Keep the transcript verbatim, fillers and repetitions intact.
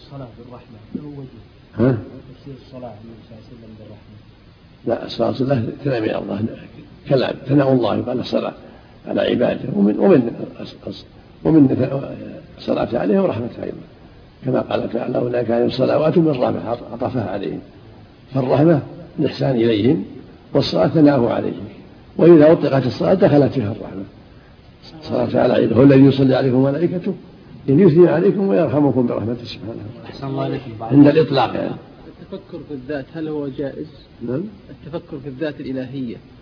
الصلاة بالرحمة له وجه. ها؟ تفسير الصلاة النبي صلى الله عليه وسلم بالرحمة. لا، الصلاة الله تنام إلى الله كلام ثناء الله يقال الصلاة على عباده، ومن ومن ومن الصلاة عليهم ورحمة أيضا، كما قال تعالى أولئك عليهم صلوات من رحمة عطفها عليهم، فالرحمة الإحسان إليهم والصلاة ثناءه عليهم، وإذا أطلقت الصلاة دخلت فيها الرحمة. الصلاة على عباده هو الذي يصلي عليكم وملائكته إن يثني عليكم ويرحمكم برحمته سبحانه أحسن الله عليكم. عند الإطلاق يعني. التفكر في الذات هل هو جائز؟ نعم. التفكر في الذات الإلهية